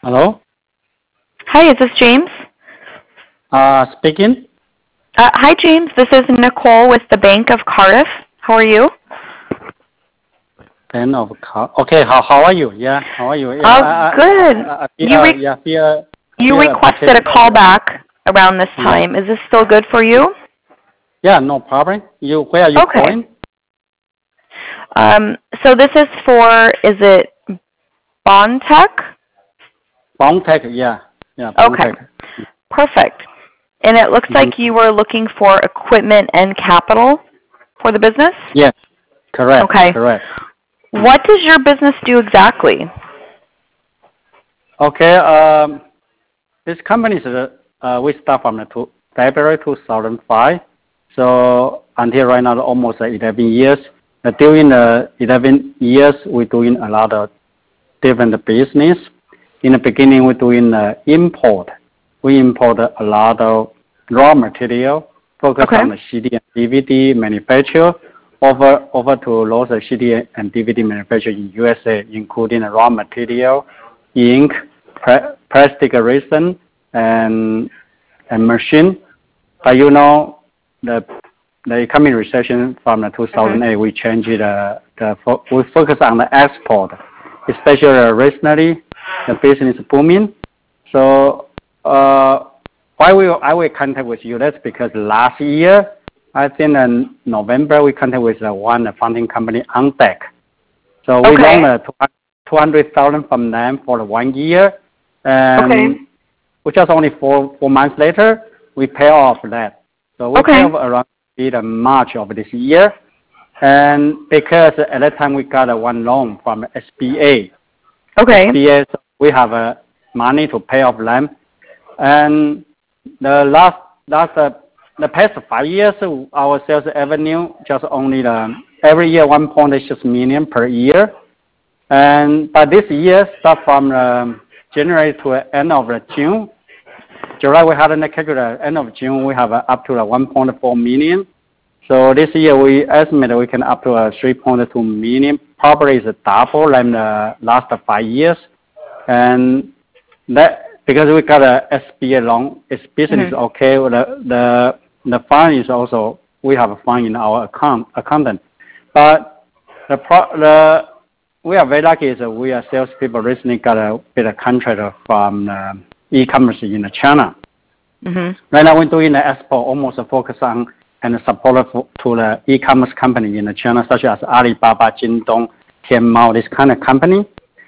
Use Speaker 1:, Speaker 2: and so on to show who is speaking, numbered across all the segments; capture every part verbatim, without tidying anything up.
Speaker 1: Hello?
Speaker 2: Hi, is this James?
Speaker 1: Uh, speaking?
Speaker 2: Uh, hi, James. This is Nicole with the Bank of Cardiff. How are you?
Speaker 1: Bank of Car. Okay, how how are you? Yeah, how are you? Yeah,
Speaker 2: Oh,
Speaker 1: I, I,
Speaker 2: good.
Speaker 1: I, I feel,
Speaker 2: You re-
Speaker 1: yeah, feel,
Speaker 2: you
Speaker 1: feel
Speaker 2: requested a call back around this
Speaker 1: Yeah.
Speaker 2: time. Is this still good for you?
Speaker 1: Yeah, no problem. You, where are you
Speaker 2: Okay.
Speaker 1: calling?
Speaker 2: Um, so this is for, is it Bondtech?
Speaker 1: Bondtech, yeah, yeah,
Speaker 2: Okay.
Speaker 1: Bondtech.
Speaker 2: Perfect. And it looks
Speaker 1: Mm-hmm.
Speaker 2: like you were looking for equipment and capital for the business?
Speaker 1: Yes, correct,
Speaker 2: Okay.
Speaker 1: correct.
Speaker 2: What does your business do exactly?
Speaker 1: Okay, um, this company is, uh, uh, we start from the two, February two thousand five, so until right now, almost uh, eleven years. Uh, during the eleven years, we're doing a lot of different business. In the beginning, we're doing uh, import. We import a lot of raw material, focus
Speaker 2: Okay.
Speaker 1: on the C D and D V D manufacture, over over to those C D and D V D manufacturer in U S A, including the raw material, ink, pra- plastic resin, and and machine. But you know, the the economic recession from the two thousand eight, mm-hmm. we changed the, the fo- we focus on the export, especially recently the business booming. So uh, why we I will contact with you? That's because last year, I think in November we contact with uh, one funding company on deck. So we
Speaker 2: Okay.
Speaker 1: loaned uh, two hundred thousand from them for one year, and
Speaker 2: Okay.
Speaker 1: just only four four months later we pay off that. So we
Speaker 2: Okay.
Speaker 1: pay off around in March of this year, and because at that time we got a one loan from S B A.
Speaker 2: Okay.
Speaker 1: S B A, so we have uh, money to pay off them, and the last last uh, the past five years our sales revenue just only the every year one point six million per year, and but this year start from um, January to the end of June. July we had a calculator. End of June we have uh, up to uh, one point four million. So this year we estimate we can up to uh, three point two million. Probably is double than the last five years, and that because we got a S B A loan, its business
Speaker 2: Mm-hmm.
Speaker 1: okay. The the the fund is also we have a fund in our account accountant, but the pro, the we are very lucky is that we are salespeople recently got a bit of contract from uh, e-commerce in China.
Speaker 2: Mm-hmm.
Speaker 1: Right now we're doing the export almost focus on and support for, to the e-commerce company in China, such as Alibaba, Jingdong, Tianmao, this kind of company.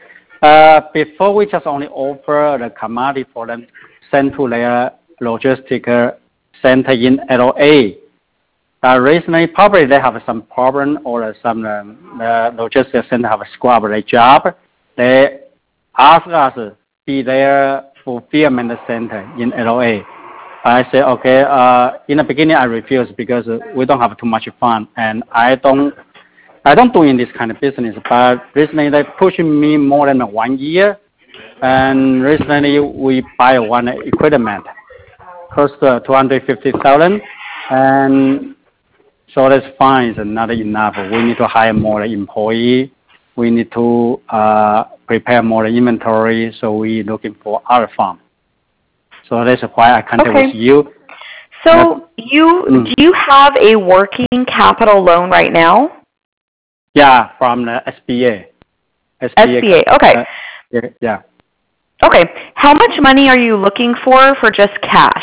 Speaker 1: Uh, before we just only offer the commodity for them, send to their logistic center in L A. Uh, recently, probably they have some problem or some um, uh, logistics center have scrubbed their job. They ask us to be their fulfillment center in L A. I say, okay, uh, in the beginning I refused because we don't have too much fun and I don't I don't do in this kind of business, but recently they pushing me more than one year, and recently we buy one equipment, cost uh, two hundred fifty thousand, and so that's fine. It's not enough. We need to hire more employee. We need to uh, prepare more inventory. So we looking for other farm. So that's why I contact
Speaker 2: Okay.
Speaker 1: with you.
Speaker 2: So
Speaker 1: That's,
Speaker 2: you
Speaker 1: mm,
Speaker 2: do you have a working capital loan right now?
Speaker 1: yeah, from the S B A.
Speaker 2: S B A. Okay.
Speaker 1: Uh, yeah, yeah.
Speaker 2: Okay. How much money are you looking for for just cash?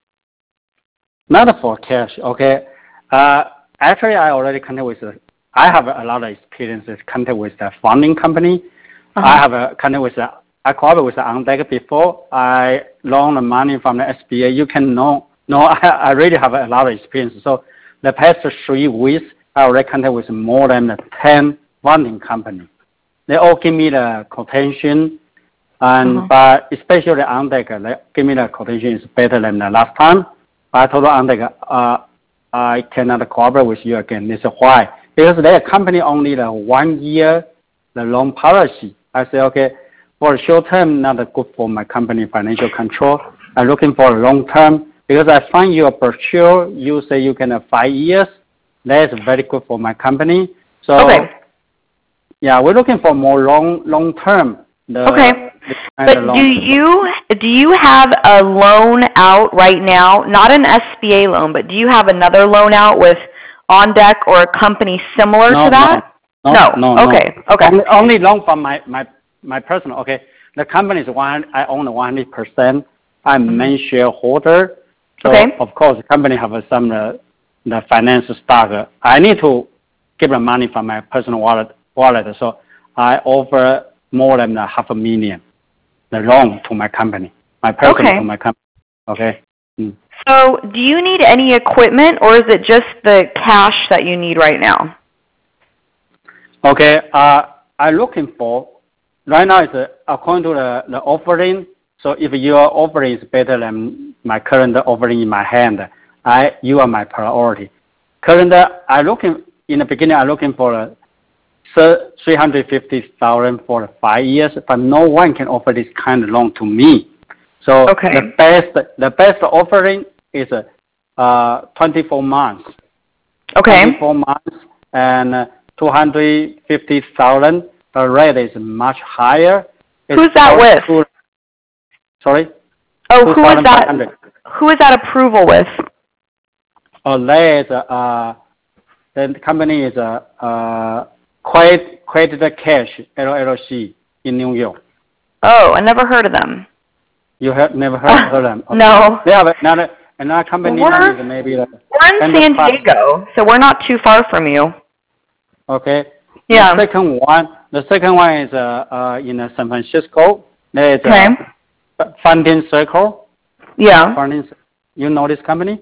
Speaker 1: Not for cash, okay. Uh, actually, I already contact with, uh, I have a lot of experience with contact with the funding company.
Speaker 2: Uh-huh.
Speaker 1: I have a contact with, the, I called with the OnDeck before. I loan the money from the S B A. You can know, no, I, I really have a lot of experience. So the past three weeks, I already contact with more than ten funding companies. They all give me the quotation, and
Speaker 2: Uh-huh.
Speaker 1: but especially OnDeck, they give me the quotation is better than the last time. I told OnDeck, uh, I cannot cooperate with you again. This is why. Because their company only the one year, the loan policy. I say, okay, for the short term, not good for my company financial control. I'm looking for a long term because I find your brochure, you say you can have five years. That's very good for my company. So,
Speaker 2: okay.
Speaker 1: yeah, we're looking for more long, long term. The,
Speaker 2: okay. But do you do you have a loan out right now? Not an S B A loan, but do you have another loan out with On Deck or a company similar
Speaker 1: no,
Speaker 2: to that?
Speaker 1: No, no, no. no
Speaker 2: okay,
Speaker 1: no.
Speaker 2: okay.
Speaker 1: Only, only loan from my, my, my personal, okay. The company is one, I own one hundred percent. I'm mm-hmm. main shareholder. So,
Speaker 2: okay.
Speaker 1: of course, the company have some uh, the finance stock. I need to give the money from my personal wallet. wallet. So, I offer more than a half a million, the loan to my company, my personal
Speaker 2: okay.
Speaker 1: to my company. Okay. Mm.
Speaker 2: So, do you need any equipment, or is it just the cash that you need right now?
Speaker 1: Okay. Uh, I'm looking for right now. It's uh, according to the, the offering. So, if your offering is better than my current offering in my hand, I you are my priority. Current, I looking in the beginning. I'm looking for a three hundred fifty thousand for five years, but no one can offer this kind of loan to me. So
Speaker 2: okay.
Speaker 1: the best the best offering is uh, twenty-four months.
Speaker 2: Okay.
Speaker 1: twenty-four months and uh, two hundred fifty thousand. The rate is much higher. It's
Speaker 2: Who's that with?
Speaker 1: To, sorry.
Speaker 2: Oh, who is that? Who is that approval with?
Speaker 1: Oh, that is uh, the company is uh, uh Credit Credit Cash L L C in New York.
Speaker 2: Oh, I never heard of them.
Speaker 1: You have never heard of them? Okay.
Speaker 2: No.
Speaker 1: They have another another company
Speaker 2: we're,
Speaker 1: name is maybe the
Speaker 2: we're in San Diego, so we're not too far from you.
Speaker 1: Okay.
Speaker 2: Yeah.
Speaker 1: The second one, the second one is uh, uh in uh, San Francisco. There is
Speaker 2: okay.
Speaker 1: uh, Funding Circle.
Speaker 2: Yeah.
Speaker 1: Funding, you know this company?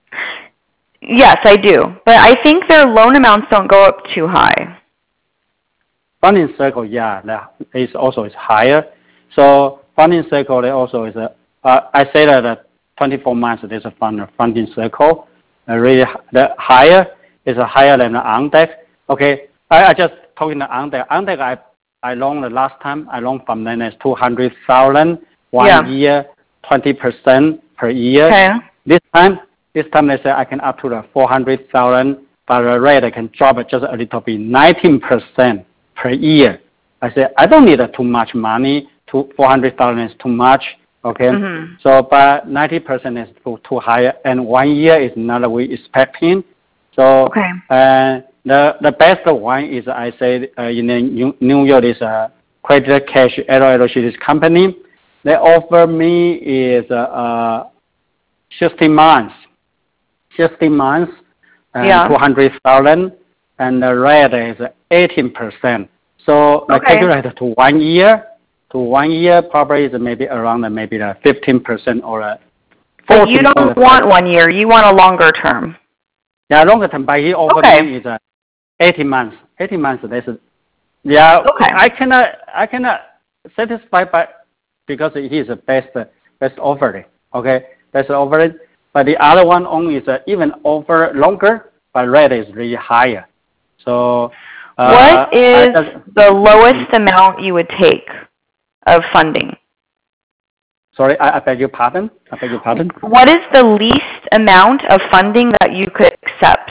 Speaker 2: Yes, I do, but I think their loan amounts don't go up too high.
Speaker 1: Funding Circle, yeah, that is also is higher. So Funding Circle, they also is a. Uh, I say that uh, twenty-four months there's a fund Funding Circle, uh, really the higher is a higher than the On Deck. Okay, I, I just talking the On Deck. On Deck, I I loaned the last time I loaned from them is two hundred thousand one
Speaker 2: yeah.
Speaker 1: year, twenty percent per year.
Speaker 2: Okay.
Speaker 1: This time, this time they say I can up to the four hundred thousand, but the rate I can drop it just a little bit, nineteen percent. Per year. I said, I don't need uh, too much money. Two, four hundred thousand is too much. Okay.
Speaker 2: Mm-hmm.
Speaker 1: So, but ninety percent is too, too high. And one year is not we expecting. So,
Speaker 2: okay.
Speaker 1: uh, the, the best one is, I said, uh, in the New York is a Credit Cash L L C, this company. They offer me is uh, uh, sixty months. sixty months and
Speaker 2: yeah.
Speaker 1: two hundred thousand. And the rate is eighteen percent. So I
Speaker 2: okay.
Speaker 1: calculate to one year, to one year probably is maybe around maybe the fifteen percent or a
Speaker 2: fourteen percent. But you don't want one year, you want a longer term.
Speaker 1: Yeah, longer term, but he offered
Speaker 2: okay.
Speaker 1: me is uh, eighteen months. eighteen months, that's, yeah,
Speaker 2: okay.
Speaker 1: I cannot, I cannot satisfy by, because he is the best, best offering, okay, best offering. But the other one only is uh, even offer longer, but rate is really higher. So, uh,
Speaker 2: what is the lowest amount you would take of funding?
Speaker 1: Sorry, I, I beg your pardon. I beg your pardon.
Speaker 2: What is the least amount of funding that you could accept?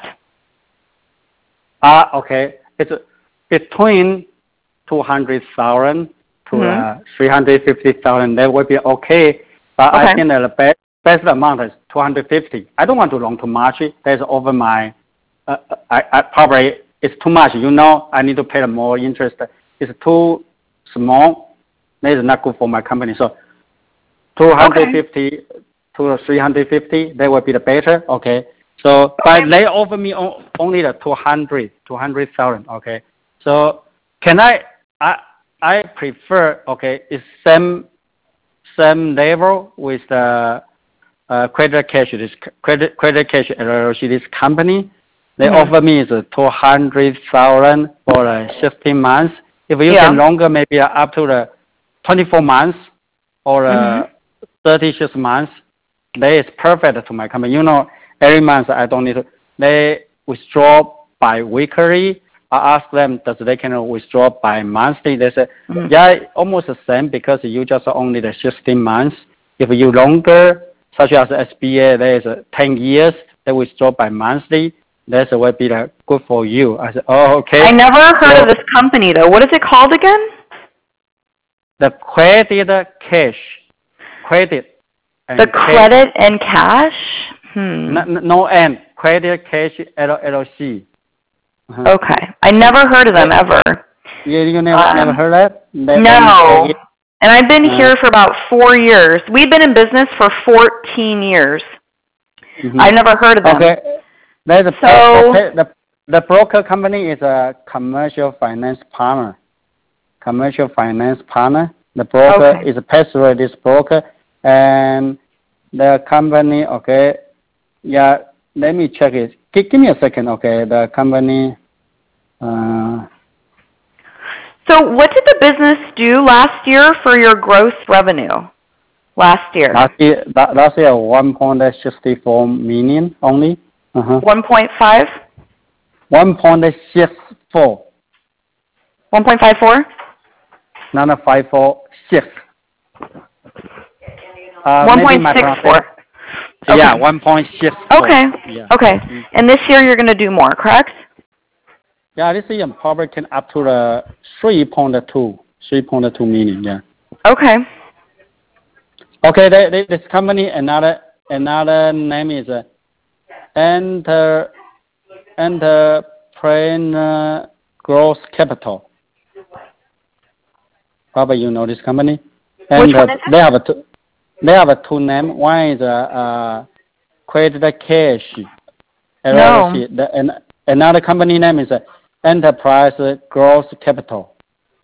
Speaker 1: Ah, uh, okay. It's between two hundred thousand to mm-hmm. uh, three hundred fifty thousand. That would be okay. But okay. I think that the best, best amount is two hundred fifty. I don't want to loan too much. That's over my. Uh, I, I probably. It's too much, you know, I need to pay more interest. It's too small. That is not good for my company. So two hundred fifty okay. to three hundred fifty, that would be the better. Okay. So, okay. but they offer me only the two hundred, two hundred thousand. Okay. So can I, I, I prefer, okay, it's same, same level with the uh, Credit Cash, this Credit, Credit Cash L L C, this company. They mm-hmm. offer me is two hundred thousand for uh, sixteen months. If you yeah. can longer, maybe up to the twenty-four months or uh, mm-hmm. thirty-six months, that is perfect to my company. You know, every month I don't need to. They withdraw by weekly. I ask them, does they can withdraw by monthly? They say, mm-hmm. yeah, almost the same because you just only the sixteen months. If you longer, such as S B A, there is uh, ten years, they withdraw by monthly. That's what be the good for you. I said, oh, okay.
Speaker 2: I never heard so, of this company though. What is it called again?
Speaker 1: the credit cash, credit. And
Speaker 2: The
Speaker 1: cash.
Speaker 2: credit and cash? Hmm.
Speaker 1: No, no N. Credit cash L L C. Uh-huh.
Speaker 2: Okay. I never heard of them ever.
Speaker 1: Yeah, you never
Speaker 2: Um,
Speaker 1: never heard that? They,
Speaker 2: No.
Speaker 1: they,
Speaker 2: And I've been
Speaker 1: Uh,
Speaker 2: here for about four years. We've been in business for fourteen years.
Speaker 1: mhm.
Speaker 2: I've never heard of them.
Speaker 1: Okay. There's a,
Speaker 2: So-
Speaker 1: the, the, the broker company is a commercial finance partner. Commercial finance partner. The broker
Speaker 2: Okay.
Speaker 1: is a pass-through this broker, and the company. Okay. Yeah. Let me check it. Give, give me a second. Okay. The company. Uh,
Speaker 2: So what did the business do last year for your gross revenue? Last year?
Speaker 1: last year, la- last year one point six four million only. Uh-huh.
Speaker 2: one point five?
Speaker 1: one point six four.
Speaker 2: one point five four?
Speaker 1: Not a five four six. Uh,
Speaker 2: one
Speaker 1: maybe
Speaker 2: point
Speaker 1: my
Speaker 2: six four.
Speaker 1: pronunciation-
Speaker 2: Okay.
Speaker 1: Yeah, one point six four.
Speaker 2: Okay.
Speaker 1: Yeah.
Speaker 2: Okay.
Speaker 1: Mhm.
Speaker 2: And this year you're going to do more, correct?
Speaker 1: Yeah, this year probably can up to the three point two, three point two million. Yeah.
Speaker 2: Okay.
Speaker 1: Okay. They, they, this company another another name is uh, Enter Entrepreneur Growth Capital. Probably you know this company. And
Speaker 2: Which one
Speaker 1: uh,
Speaker 2: is it?
Speaker 1: they have a two, they have a two name. One is uh, uh Credit Cash. L L C. The, and another company name is uh, Enterprise Growth Capital.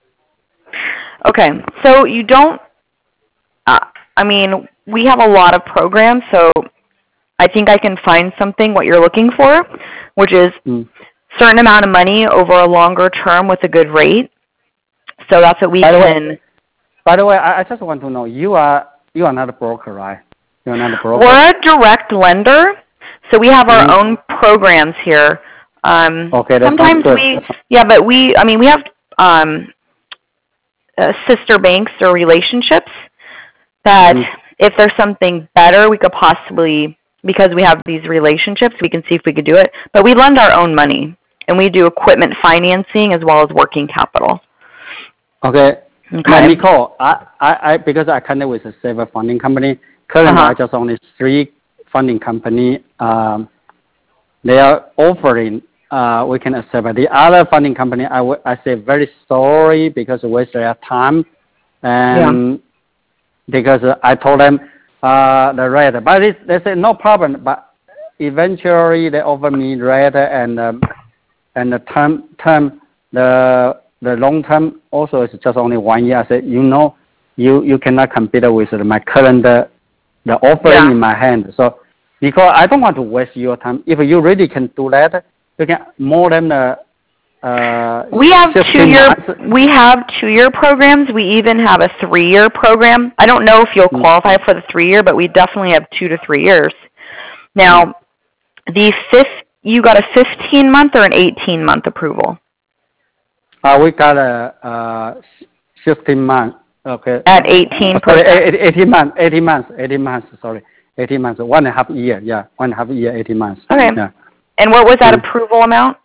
Speaker 2: Okay. So you don't, uh, I mean, we have a lot of programs, so I think I can find something what you're looking for, which is
Speaker 1: Mm.
Speaker 2: certain amount of money over a longer term with a good rate. So that's what we
Speaker 1: By the way-
Speaker 2: can.
Speaker 1: By the way, I, I just want to know, you are you are not a broker, right? You are not a broker.
Speaker 2: We're a direct lender, so we have our
Speaker 1: Mhm.
Speaker 2: own programs here. Um,
Speaker 1: Okay, that sounds
Speaker 2: sometimes
Speaker 1: good.
Speaker 2: we, yeah, but we, I mean, we have um, uh, sister banks or relationships that
Speaker 1: Mhm.
Speaker 2: if there's something better, we could possibly, because we have these relationships, we can see if we could do it. But we lend our own money, and we do equipment financing as well as working capital.
Speaker 1: Okay.
Speaker 2: Okay.
Speaker 1: Now, Nicole, I, I, I because I connect with several funding company. Currently,
Speaker 2: Uh-huh.
Speaker 1: I just only three funding company. Um, they are offering. Uh, we can accept. But the other funding company, I, w- I say very sorry because it waste their time, and because uh, I told them uh, the rate. But it, they say no problem. But eventually, they offer me rate and um, and the term term the the long term also is just only one year. I said, you know, you, you cannot compete with my current uh, the offering
Speaker 2: Yeah.
Speaker 1: in my hand. So because I don't want to waste your time. If you really can do that, you can more than uh, uh,
Speaker 2: We have
Speaker 1: fifteen
Speaker 2: two-year
Speaker 1: months.
Speaker 2: we have two-year programs. We even have a three-year program. I don't know if you'll
Speaker 1: Mm.
Speaker 2: qualify for the three-year, but we definitely have two to three years. Now, the fifth, you got a fifteen-month or an eighteen-month approval?
Speaker 1: Uh, we got a uh, fifteen months. Okay.
Speaker 2: At eighteen
Speaker 1: Sorry,
Speaker 2: percent.
Speaker 1: eight- eighteen months. eighteen months. eighteen months. Sorry, eighteen months. One and a half year. Yeah, one and a half year. eighteen months.
Speaker 2: Okay.
Speaker 1: Yeah.
Speaker 2: And what was that
Speaker 1: Mm.
Speaker 2: approval amount?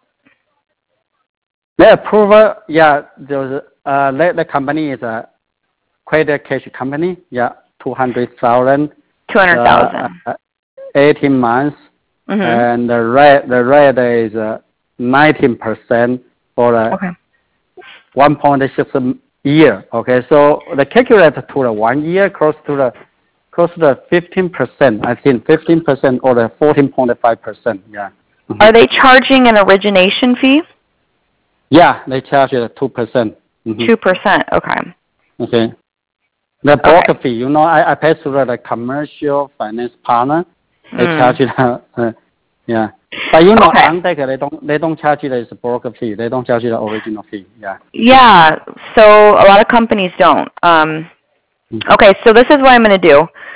Speaker 1: The approval, yeah, there's, uh, the, the company is a credit cash company, yeah, two hundred thousand.
Speaker 2: Two hundred thousand.
Speaker 1: Uh, eighteen months,
Speaker 2: Mhm.
Speaker 1: and the rate, the rate is uh, nineteen percent for a
Speaker 2: Okay.
Speaker 1: one point six year, okay, so the calculator to the one year close to the, close to the fifteen percent, I think fifteen percent or the fourteen point five percent, yeah. Mhm.
Speaker 2: Are they charging an origination fee?
Speaker 1: Yeah, they charge it two percent. Mhm.
Speaker 2: Two percent. Okay.
Speaker 1: Okay. The broker fee, you know, I, I pay through the commercial finance partner. They
Speaker 2: Mm.
Speaker 1: charge it, uh, uh, yeah. But you know,
Speaker 2: Okay.
Speaker 1: on deck they don't they don't charge it as a broker fee. They don't charge it the original fee. Yeah.
Speaker 2: Yeah. So a lot of companies don't. Um,
Speaker 1: Mm.
Speaker 2: okay. So this is what I'm going to do.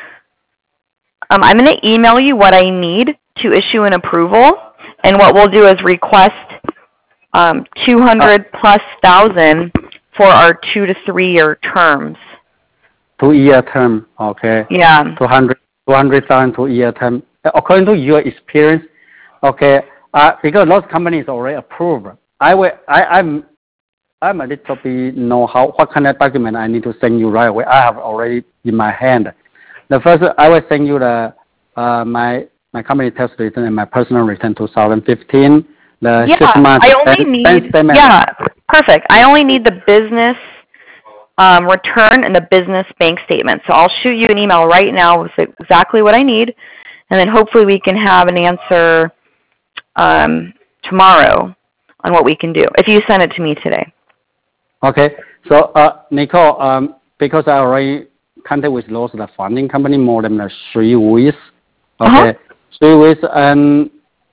Speaker 2: Um, I'm going to email you what I need to issue an approval, and what we'll do is request um, two hundred plus thousand for our two to three year terms.
Speaker 1: Two year term. Okay.
Speaker 2: Yeah.
Speaker 1: Two hundred two hundred thousand two year term. According to your experience, okay. Uh, because those companies already approved. I will. I I'm. I'm a little bit know how what kind of document I need to send you right away. I have already in my hand. The first, I will send you the uh, my my company tax return and my personal return two thousand fifteen. The
Speaker 2: Yeah,
Speaker 1: six months
Speaker 2: I only
Speaker 1: bank,
Speaker 2: need,
Speaker 1: bank statement.
Speaker 2: yeah, perfect. I only need the business um, return and the business bank statement. So I'll shoot you an email right now with exactly what I need, and then hopefully we can have an answer um, tomorrow on what we can do, if you send it to me today.
Speaker 1: Okay. So, uh, Nicole, um, because I already contacted with those the funding company more than uh, three weeks. Okay.
Speaker 2: Uh-huh.
Speaker 1: Three weeks, and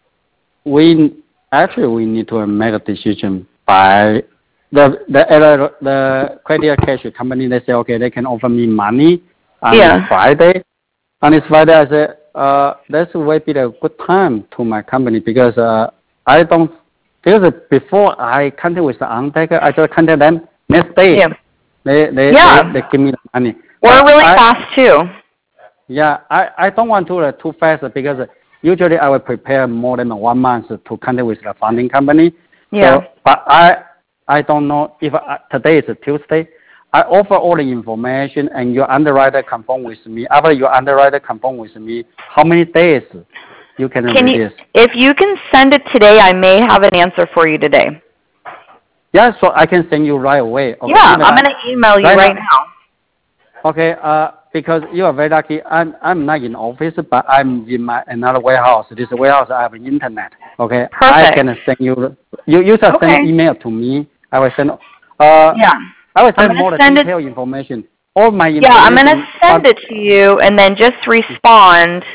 Speaker 1: we actually we need to make a decision by the the uh, the credit cash company. They say okay, they can offer me money on
Speaker 2: Yeah.
Speaker 1: Friday. On this Friday, I said uh, this will be a good time to my company because uh, I don't because before I contact with the Undecker, I just contact them next day.
Speaker 2: Yeah.
Speaker 1: They they,
Speaker 2: Yeah.
Speaker 1: they they give me the money.
Speaker 2: We're
Speaker 1: But
Speaker 2: really
Speaker 1: I,
Speaker 2: fast too.
Speaker 1: Yeah, I, I don't want to uh, too fast because usually I will prepare more than one month to contact with the funding company.
Speaker 2: Yeah.
Speaker 1: So, but I I don't know if I, today is Tuesday. I offer all the information and your underwriter confirm with me. After your underwriter confirm with me, how many days you can,
Speaker 2: Can you,
Speaker 1: release?
Speaker 2: if you can send it today, I may have an answer for you today.
Speaker 1: Yeah, so I can send you right away. Okay,
Speaker 2: Yeah,
Speaker 1: even
Speaker 2: I'm
Speaker 1: I-
Speaker 2: going to email you
Speaker 1: right
Speaker 2: right
Speaker 1: now-
Speaker 2: now.
Speaker 1: Okay, uh, because you are very lucky. I'm I'm not in office, but I'm in my another warehouse. This warehouse I have internet. Okay, I
Speaker 2: Perfect.
Speaker 1: can send you. You you just
Speaker 2: Okay.
Speaker 1: send email to me. I will send. Uh,
Speaker 2: Yeah.
Speaker 1: I will
Speaker 2: I'm
Speaker 1: send
Speaker 2: gonna
Speaker 1: more
Speaker 2: send it-
Speaker 1: detailed information. All my
Speaker 2: Yeah, I'm going to
Speaker 1: information.
Speaker 2: send it to you and then just respond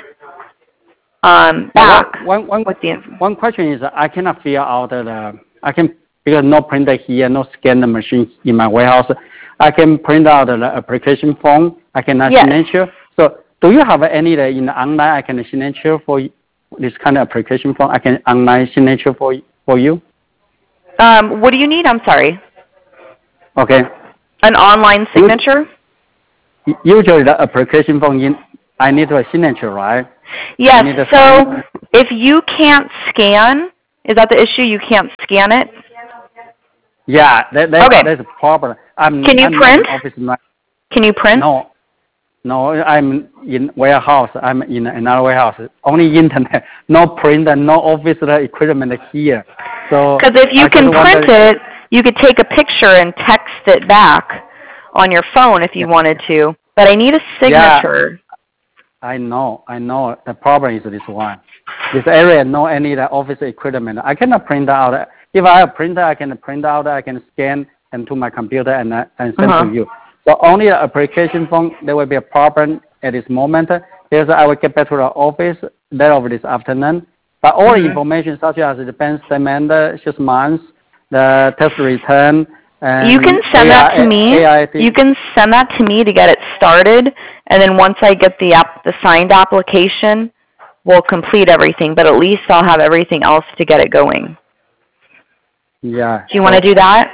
Speaker 2: um, back
Speaker 1: But one, one,
Speaker 2: with the info.
Speaker 1: one question is I cannot figure out the, I can, because no printer here, no scanner machine in my warehouse. I can print out the application form. I cannot
Speaker 2: Yes.
Speaker 1: signature. So do you have any uh, in the online I can signature for this kind of application form? I can online signature for, for you?
Speaker 2: Um, what do you need? I'm sorry.
Speaker 1: Okay.
Speaker 2: An online signature?
Speaker 1: Usually the application form, in, I need a signature, right?
Speaker 2: Yes.
Speaker 1: need a
Speaker 2: So
Speaker 1: sign.
Speaker 2: if you can't scan, is that the issue? You can't scan it?
Speaker 1: Yeah, that, that,
Speaker 2: Okay.
Speaker 1: that's a problem. I'm,
Speaker 2: Can you
Speaker 1: I'm
Speaker 2: print?
Speaker 1: not in office. Not,
Speaker 2: Can you print?
Speaker 1: no, no, I'm in warehouse. I'm in another warehouse. Only internet, no printer, no office equipment here. So
Speaker 2: Because if you
Speaker 1: I
Speaker 2: can
Speaker 1: just
Speaker 2: print
Speaker 1: wonder-
Speaker 2: it, you could take a picture and text it back on your phone if you
Speaker 1: Yeah.
Speaker 2: wanted to. But I need a signature.
Speaker 1: I know, I know. The problem is this one. This area no any the office equipment. I cannot print out. If I have printer, I can print out. I can scan into my computer and uh, and send
Speaker 2: Uh-huh.
Speaker 1: to you. So only the application form there will be a problem at this moment. Because I will get back to the office later of this afternoon. But all
Speaker 2: Mhm.
Speaker 1: the information such as the bank statement, six months, the tax return, and
Speaker 2: You can send that to me.
Speaker 1: A I T.
Speaker 2: You can send that to me to get it started, and then once I get the app, the signed application, we'll complete everything. But at least I'll have everything else to get it going.
Speaker 1: Yeah.
Speaker 2: Do you want to do that?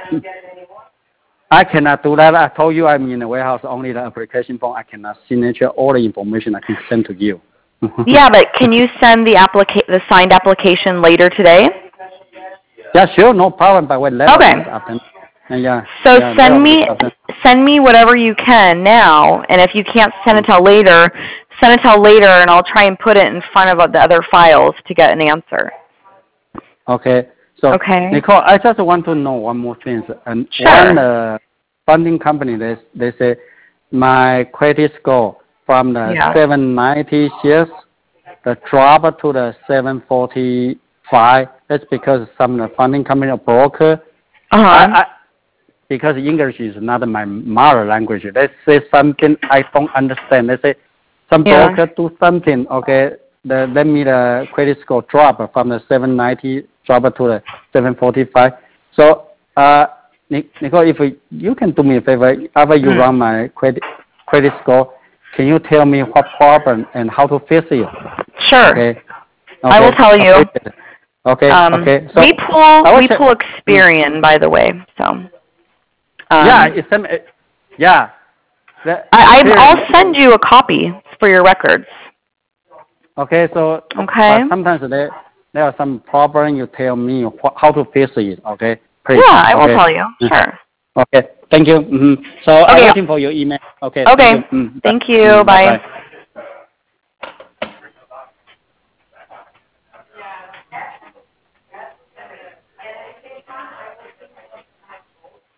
Speaker 1: I cannot do that. I told you I'm in the warehouse. Only the application form. I cannot signature all the information. I can send to you.
Speaker 2: Yeah, but can you send the applica- the signed application later today?
Speaker 1: Yeah, sure, no problem. But when later
Speaker 2: Okay.
Speaker 1: this afternoon. Uh, yeah.
Speaker 2: So
Speaker 1: yeah,
Speaker 2: send
Speaker 1: later
Speaker 2: me
Speaker 1: this afternoon.
Speaker 2: send me whatever you can now, and if you can't send it till later, send it till later, and I'll try and put it in front of the other files to get an answer.
Speaker 1: Okay. So,
Speaker 2: Okay.
Speaker 1: Nicole, I just want to know one more thing. And
Speaker 2: Sure.
Speaker 1: one uh, funding company, they they say my credit score from the
Speaker 2: Yeah.
Speaker 1: seven ninety shares, the drop to the seven forty-five. That's because some of the funding company or broker.
Speaker 2: Uh huh.
Speaker 1: I, I, because English is not my mother language. They say something I don't understand. They say some
Speaker 2: Yeah.
Speaker 1: broker do something. Okay, the let me the credit score drop from the seven ninety drop to the seven forty-five. So, uh, Nicole, if you can do me a favor, after you
Speaker 2: Mm.
Speaker 1: run my credit credit score, can you tell me what problem and how to fix it?
Speaker 2: Sure.
Speaker 1: Okay.
Speaker 2: I will
Speaker 1: Okay.
Speaker 2: tell you.
Speaker 1: Okay. Okay.
Speaker 2: Um,
Speaker 1: okay. So
Speaker 2: we pull
Speaker 1: I will
Speaker 2: we
Speaker 1: check-
Speaker 2: pull Experian, by the way. So. Um,
Speaker 1: yeah, it's some. Yeah. The
Speaker 2: I, I
Speaker 1: Experian-
Speaker 2: I'll send you a copy for your records.
Speaker 1: Okay, so
Speaker 2: Okay.
Speaker 1: but sometimes there there are some problem. You tell me wh- how to fix it. Okay. please.
Speaker 2: Yeah, I will
Speaker 1: okay.
Speaker 2: tell you. Sure.
Speaker 1: Okay. Thank you. Mm-hmm. So
Speaker 2: Okay.
Speaker 1: I'm waiting for your email. Okay.
Speaker 2: Okay.
Speaker 1: Thank you. Mm,
Speaker 2: Thank
Speaker 1: bye.
Speaker 2: you.
Speaker 1: Mm,
Speaker 2: Bye.
Speaker 1: bye.